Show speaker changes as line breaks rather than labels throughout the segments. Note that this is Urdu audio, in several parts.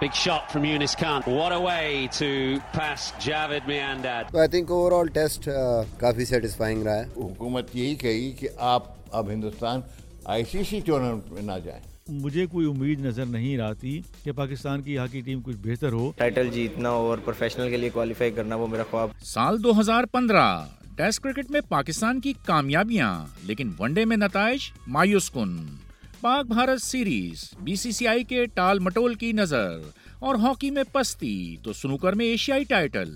Big shot from Yunus Khan. What a way to pass Javed Miandad.
So I think overall test काफी satisfying रहा है.
हुकूमत यही कही कि आप अब हिंदुस्तान ICC टूर्नामेंट में ना जाएं.
मुझे कोई उम्मीद नजर नहीं आती कि पाकिस्तान की हॉकी टीम कुछ बेहतर हो.
टाइटल जीतना और प्रोफेशनल के लिए क्वालिफाई करना वो मेरा ख्वाब.
साल 2015 टेस्ट क्रिकेट में पाकिस्तान की कामयाबियां, लेकिन वनडे में नताइज मायूस कुन. पाक भारत सीरीज, BCCI के टाल मटोल की नजर, और हॉकी में पस्ती तो स्नूकर में एशियाई टाइटल.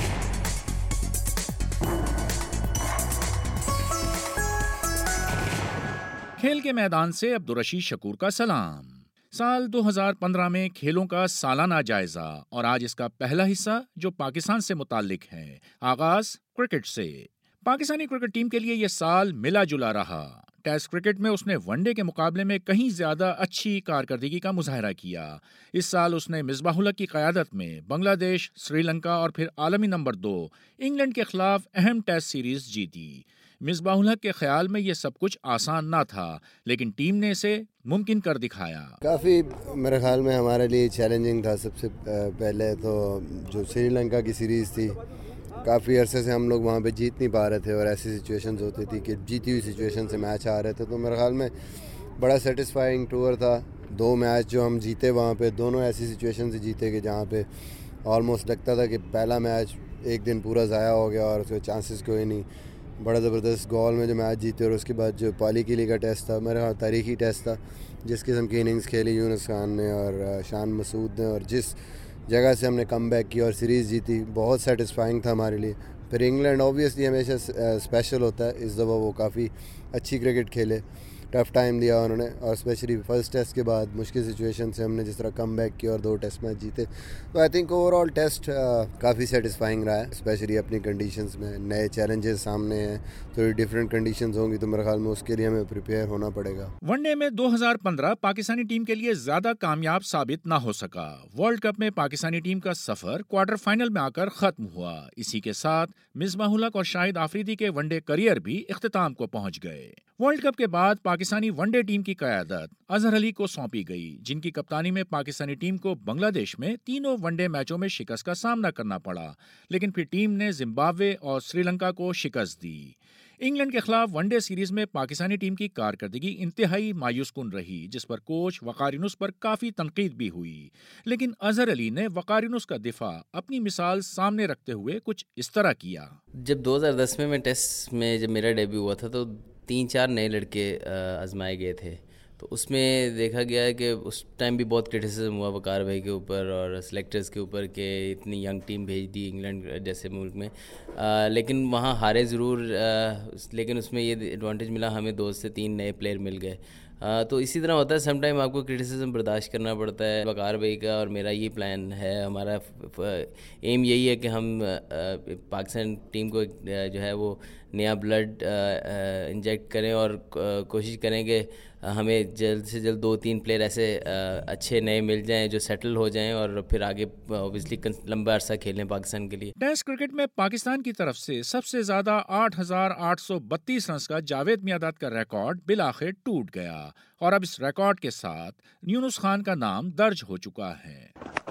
खेल के मैदान से अब्दुर्रशीद शकूर का सलाम. साल 2015 में खेलों का सालाना जायजा, और आज इसका पहला हिस्सा जो पाकिस्तान से मुताल्लिक है. आगाज क्रिकेट से. पाकिस्तानी क्रिकेट टीम के लिए यह साल मिला जुला रहा. टेस्ट क्रिकेट में उसने वनडे के मुकाबले में कहीं ज्यादा अच्छी कारकर्दगी का मुजाहरा किया. इस साल उसने मिसबाहुल हक की क़यादत में बांग्लादेश, श्रीलंका और फिर आलमी नंबर 2 इंग्लैंड के खिलाफ अहम टेस्ट सीरीज जीती. मिसबाहुल हक के ख्याल में यह सब कुछ आसान ना था, लेकिन टीम ने इसे मुमकिन कर दिखाया.
काफ़ी मेरे ख्याल में हमारे लिए चैलेंजिंग था. सबसे पहले तो जो श्रीलंका की सीरीज़ थी, काफ़ी अरसे से हम लोग वहाँ पे जीत नहीं पा रहे थे, और ऐसी सिचुएशंस होती थी कि जीती हुई सिचुएशन से मैच आ रहे थे. तो मेरे ख्याल में बड़ा सेटिस्फाइंग टूर था. 2 मैच जो हम जीते वहाँ पे, दोनों ऐसी सिचुएशन से जीते कि जहाँ पे ऑलमोस्ट लगता था कि पहला मैच एक दिन पूरा ज़ाया हो गया और उसके चांसेस कोई नहीं. बड़ा ज़बरदस्त गोल में जो मैच जीते, और उसके बाद जो पाली किली का टेस्ट था, मेरे ख्याल तारीखी टेस्ट था. जिस किस्म की इनिंग्स खेली यूनुस खान ने और शान मसूद ने, और जिस जगह से हमने कम बैक किया और सीरीज़ जीती, बहुत सेटिस्फाइंग था हमारे लिए. फिर इंग्लैंड ऑब्वियसली हमेशा स्पेशल होता है. इस दफ़ा वो काफ़ी अच्छी क्रिकेट खेले, टफ़ टाइम दिया उन्होंने, और स्पेशली फर्स्ट टेस्ट के बाद मुश्किल सिचुएशन से हमने जिस तरह कम बैक किया और 2 टेस्ट मैच जीते. तो आई थिंक ओवरऑल टेस्ट काफ़ी सेटिस्फाइंग रहा है. स्पेशली अपनी कंडीशंस में नए चैलेंजेस सामने हैं, थोड़ी डिफरेंट कंडीशंस होंगी, तो मेरे ख्याल में उसके लिए हमें प्रिपेयर होना पड़ेगा.
वनडे में 2015 पाकिस्तानी टीम के लिए ज्यादा कामयाब साबित ना हो सका. वर्ल्ड कप में पाकिस्तानी टीम का सफर क्वार्टर फाइनल में आकर खत्म हुआ. इसी के साथ मिसबाहुल हक और शाहिद आफरीदी के वनडे करियर भी इख्तिताम को पहुंच गए. वर्ल्ड कप के बाद पाकिस्तानी वनडे टीम की क़यादत अजहर अली को सौंपी गई, जिनकी कप्तानी में पाकिस्तानी टीम को बांग्लादेश में तीनों वनडे मैचों में शिकस्त का सामना करना पड़ा. लेकिन फिर टीम ने जिम्बाब्वे और श्रीलंका को शिकस्त दी. इंग्लैंड के खिलाफ वनडे सीरीज में पाकिस्तानी टीम की कारकर्दगी इंतहाई मायूस कुन रही, जिस पर कोच वकार यूनुस पर काफी तनकीद भी हुई. लेकिन अजहर अली ने वकार यूनुस का दिफा अपनी मिसाल सामने रखते हुए कुछ इस तरह किया.
जब 2010 में मैं टेस्ट में जब मेरा डेब्यू हुआ था, तो 3-4 नए लड़के आजमाए गए थे. तो उसमें देखा गया है कि उस टाइम भी बहुत क्रिटिसिज्म हुआ वकार भाई के ऊपर और सेलेक्टर्स के ऊपर कि इतनी यंग टीम भेज दी इंग्लैंड जैसे मुल्क में. लेकिन वहाँ हारे ज़रूर, लेकिन उसमें ये एडवांटेज मिला, हमें 2 से 3 नए प्लेयर मिल गए. तो इसी तरह होता है, सम टाइम आपको क्रिटिसिज्म बर्दाश्त करना पड़ता है. वकार भाई का और मेरा ये प्लान है, हमारा एम यही है कि हम पाकिस्तान टीम को जो है वो नया ब्लड इंजेक्ट करें और कोशिश करें कि हमें जल्द से जल्द 2-3 प्लेयर ऐसे अच्छे नए मिल जाएं जो सेटल हो जाएं और फिर आगे ऑब्वियसली लंबा अरसा खेलें पाकिस्तान के लिए.
टेस्ट क्रिकेट में पाकिस्तान की तरफ से सबसे ज्यादा 8,832 रन का जावेद मियांदाद का रिकॉर्ड बिलाखिर टूट गया, और अब इस रिकॉर्ड के साथ यूनुस खान का नाम दर्ज हो चुका है.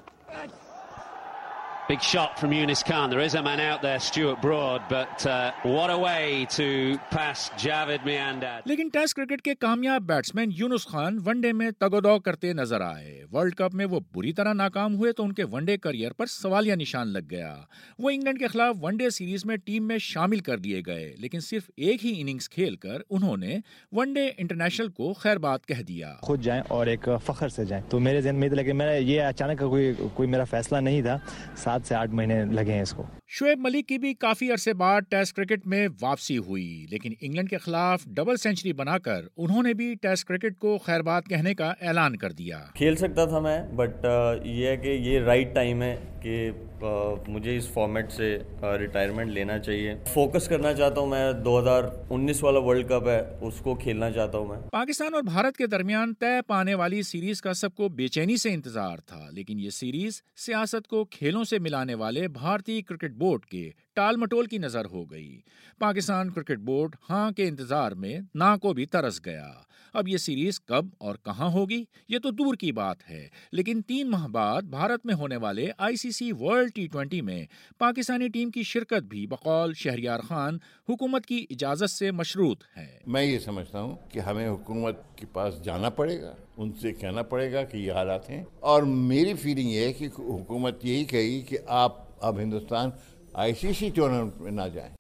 Big shot from Yunus Khan. There is a man out there, Stuart Broad, but what a way to pass Javed Miandad.
लेकिन टेस्ट क्रिकेट के कामयाब बैट्समैन यूनुस खान वनडे में तगोदौ करते नजर आए. वर्ल्ड कप में वो बुरी तरह नाकाम हुए तो उनके वनडे करियर पर सवालिया निशान लग गया. वो इंग्लैंड के खिलाफ वनडे सीरीज में टीम में शामिल कर लिए गए, लेकिन सिर्फ एक ही इनिंग्स खेलकर उन्होंने वनडे इंटरनेशनल को खैरबाद कह दिया.
खुद जाएं और एक फख्र से जाएं, तो मेरे ज़हन में लगे, मेरा ये अचानक कोई मेरा फैसला नहीं था. 7 से 8 महीने लगे हैं इसको.
शुएब मलिक की भी काफी अरसे बाद टेस्ट क्रिकेट में वापसी हुई, लेकिन इंग्लैंड के खिलाफ डबल सेंचुरी बनाकर उन्होंने भी टेस्ट क्रिकेट को खैरबाद कहने का ऐलान कर दिया.
खेल सकता था मैं, बट ये है कि ये राइट टाइम है कि मुझे इस फॉर्मेट से रिटायरमेंट लेना चाहिए. फोकस करना चाहता हूँ मैं, 2019 वाला वर्ल्ड कप है उसको खेलना चाहता हूँ मैं.
पाकिस्तान और भारत के दरमियान तय पाने वाली सीरीज का सबको बेचैनी से इंतजार था, लेकिन ये सीरीज सियासत को खेलों से मिलाने वाले भारतीय क्रिकेट بورڈ کے ٹال مٹول کی نظر ہو گئی۔ پاکستان کرکٹ بورڈ ہاں کے انتظار میں نا کو بھی ترس گیا۔ اب یہ سیریز کب اور کہاں ہوگی یہ تو دور کی بات ہے، لیکن 3 ماہ بعد بھارت میں ہونے والے ICC ورلڈ T20 میں پاکستانی ٹیم کی شرکت بھی بقول شہریار خان حکومت کی اجازت سے مشروط ہے۔
میں یہ سمجھتا ہوں کہ ہمیں حکومت کے پاس جانا پڑے گا، ان سے کہنا پڑے گا کہ یہ حالات ہیں، اور میری فیلنگ یہ ہے کہ حکومت یہی کہے گی کہ آپ اب ہندوستان ICC ٹورنامنٹ میں نہ جائیں۔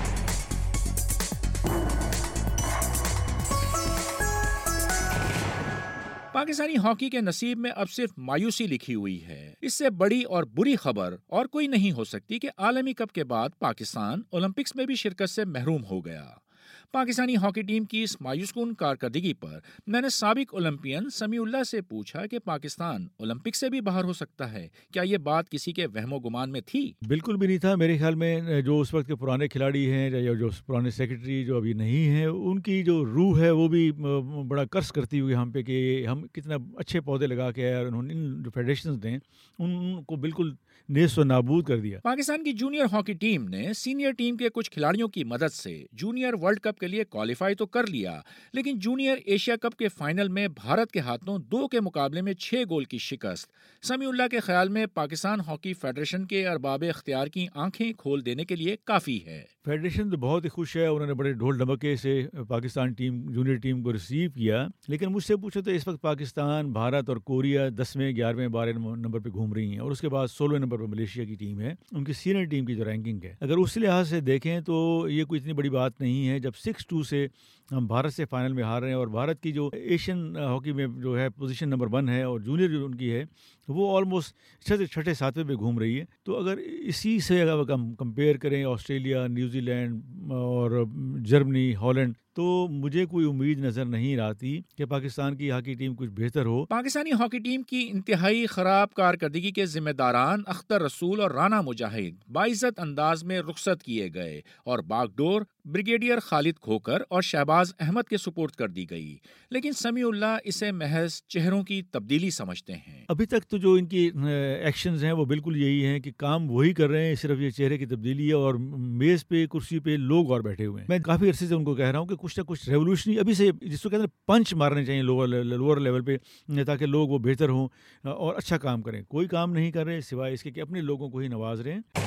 پاکستانی ہاکی کے نصیب میں اب صرف مایوسی لکھی ہوئی ہے۔ اس سے بڑی اور بری خبر اور کوئی نہیں ہو سکتی کہ عالمی کپ کے بعد پاکستان اولمپکس میں بھی شرکت سے محروم ہو گیا۔ پاکستانی ہاکی ٹیم کی اس مایوس کن کارکردگی پر میں نے سابق اولمپئن سمیع اللہ سے پوچھا کہ پاکستان اولمپک سے بھی باہر ہو سکتا ہے، کیا یہ بات کسی کے وہم و گمان میں تھی؟
بالکل بھی نہیں تھا۔ میرے خیال میں جو اس وقت کے پرانے کھلاڑی ہیں یا جو پرانے سیکرٹری جو ابھی نہیں ہیں، ان کی جو روح ہے وہ بھی بڑا قرض کرتی ہوئی ہم پہ کہ ہم کتنا اچھے پودے لگا کے اور انہوں نے جو فیڈریشنز ہیں ان کو بالکل نیست و نابود کر دیا۔
پاکستان کی جونیئر ہاکی ٹیم نے سینئر ٹیم کے کچھ کھلاڑیوں کی مدد سے جونیئر ورلڈ کپ کے لیے کوالیفائی تو کر لیا، لیکن جونیئر ایشیا کپ کے فائنل میں بھارت کے ہاتھوں 2 کے مقابلے میں 6 گول کی شکست سمیع اللہ کے خیال میں پاکستان ہاکی فیڈریشن کے ارباب اختیار کی آنکھیں کھول دینے کے لیے کافی ہے۔
فیڈریشن تو بہت ہی خوش ہے، انہوں نے بڑے ڈھول ڈھمکے سے پاکستان ٹیم جونیئر ٹیم کو ریسیو کیا، لیکن مجھ سے پوچھو تو اس وقت پاکستان، بھارت اور کوریا 10ویں، 11ویں، 12ویں نمبر پہ گھوم رہی ہیں، اور اس کے بعد 16ویں نمبر پہ ملیشیا کی ٹیم ہے۔ ان کی سینئر ٹیم کی جو رینکنگ ہے، اگر اس لحاظ سے دیکھیں تو یہ کوئی اتنی بڑی بات نہیں ہے جب 6-2 سے ہم بھارت سے فائنل میں ہار رہے ہیں، اور بھارت کی جو ایشین ہاکی میں جو ہے پوزیشن نمبر 1 ہے اور جونیئر جو ان کی ہے وہ آلموسٹ 6ٹھے 7ویں پہ گھوم رہی ہے۔ تو اگر اسی سے اگر ہم کمپیئر کریں آسٹریلیا، نیوزی لینڈ اور جرمنی، ہالینڈ، تو مجھے کوئی امید نظر نہیں آتی کہ پاکستان کی ہاکی ٹیم کچھ بہتر ہو۔
پاکستانی ہاکی ٹیم کی انتہائی خراب کارکردگی کے ذمہ داران اختر رسول اور رانا مجاہد باعزت انداز میں رخصت کیے گئے اور باغ ڈور بریگیڈیئر خالد کھوکر اور شہباز احمد کے سپرد کر دی گئی، لیکن سمیع اللہ اسے محض چہروں کی تبدیلی سمجھتے ہیں۔
ابھی تک تو جو ان کی ایکشنز ہیں وہ بالکل یہی ہیں کہ کام وہی کر رہے ہیں، صرف یہ چہرے کی تبدیلی ہے، اور میز پہ کرسی پہ لوگ اور بیٹھے ہوئے ہیں۔ میں کافی عرصے سے ان کو کہہ رہا ہوں کہ کچھ نہ کچھ ریولوشنری ابھی سے، جس کو کہتے ہیں پنچ مارنے چاہیے لوور لیول پہ، تاکہ لوگ وہ بہتر ہوں اور اچھا کام کریں۔ کوئی کام نہیں کر رہے سوائے اس کے کہ اپنے لوگوں کو ہی نواز رہے ہیں۔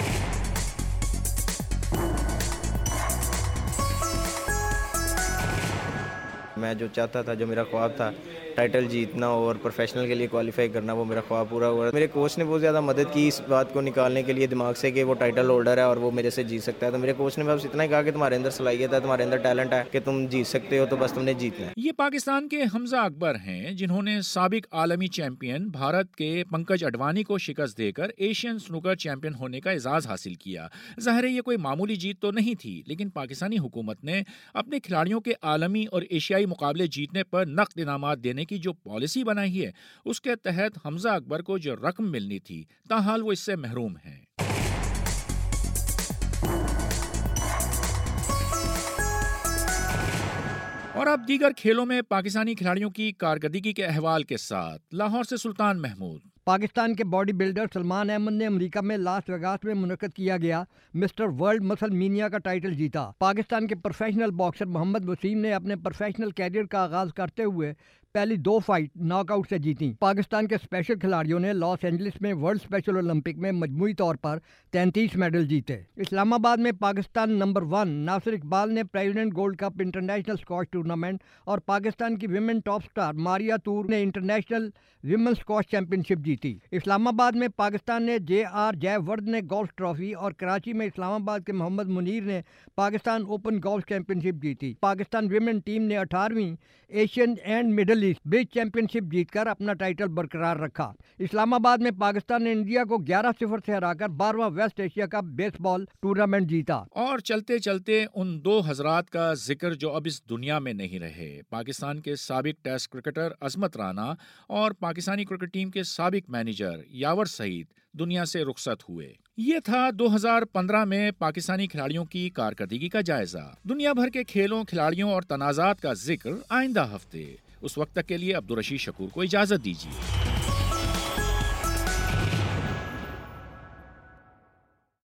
میں جو چاہتا تھا، جو میرا خواب تھا ٹائٹل جیتنا اور پروفیشنل کے لیے کوالیفائی کرنا، وہ میرا خواب پورا ہوا۔ میرے کوچ نے بہت زیادہ مدد کی اس بات کو نکالنے کے لیے دماغ سے کہ وہ ٹائٹل ہولڈر ہے اور وہ میرے سے جیت سکتا ہے۔ تو میرے کوچ نے بس اتنا ہی کہا کہ تمہارے اندر صلاحیت ہے، تمہارے اندر ٹیلنٹ ہے کہ تم جیت سکتے ہو، تو بس تم نے جیتنا ہے۔
یہ پاکستان کے حمزہ اکبر ہیں، جنہوں نے سابق عالمی چیمپئن بھارت کے پنکج اڈوانی کو شکست دے کر ایشین سنوکر چیمپئن ہونے کا اعزاز حاصل کیا۔ ظاہر ہے یہ کوئی معمولی جیت تو نہیں تھی، لیکن پاکستانی حکومت نے اپنے کھلاڑیوں کے عالمی اور ایشیائی مقابلے جیتنے پر نقد انعامات دینے کی جو پالیسی بنائی ہے، اس کے تحت حمزہ اکبر کو جو رقم ملنی تھی، تاحال وہ اس سے محروم ہیں۔ اور اب دیگر کھیلوں میں پاکستانی کھلاڑیوں کی کارکردگی کے احوال کے ساتھ لاہور سے سلطان محمود۔
پاکستان کے باڈی بلڈر سلمان احمد نے امریکہ میں لاس ویگاس میں منعقد کیا گیا مسٹر ورلڈ مسل مینیا کا ٹائٹل جیتا۔ پاکستان کے پروفیشنل باکسر محمد وسیم نے اپنے پروفیشنل کیریئر کا آغاز کرتے ہوئے پہلی 2 فائٹ ناک آؤٹ سے جیتیں۔ پاکستان کے اسپیشل کھلاڑیوں نے لاس اینجلس میں ورلڈ اسپیشل اولمپک میں مجموعی طور پر 33 میڈل جیتے۔ اسلام آباد میں پاکستان نمبر 1 ناصر اقبال نے president gold cup international squash tournament اور پاکستان کی women top star Maria Toor نے international women squash championship جیتی۔ اسلام آباد میں پاکستان نے JR Jayawardene golf trophy اور کراچی میں اسلام آباد کے محمد منیر نے Pakistan open golf championship جیتی۔ پاکستان ویمن ٹیم نے 18ویں Asian and Middle East bridge championship جیت کر اپنا ٹائٹل برقرار رکھا۔ اسلام آباد میں پاکستان نے انڈیا کو 11-0 سے ہرا کر 12واں West Asia cup baseball tournament جیتا۔
اور چلتے چلتے ان 2 حضرات کا ذکر جو اب اس دنیا میں نہیں رہے، پاکستان کے سابق ٹیسٹ کرکٹر عظمت رانا اور پاکستانی کرکٹ ٹیم کے سابق مینیجر یاور سعید دنیا سے رخصت ہوئے۔ یہ تھا 2015 میں پاکستانی کھلاڑیوں کی کارکردگی کا جائزہ۔ دنیا بھر کے کھیلوں، کھلاڑیوں اور تنازعات کا ذکر آئندہ ہفتے۔ اس وقت تک کے لیے عبدالرشید شکور کو اجازت دیجیے۔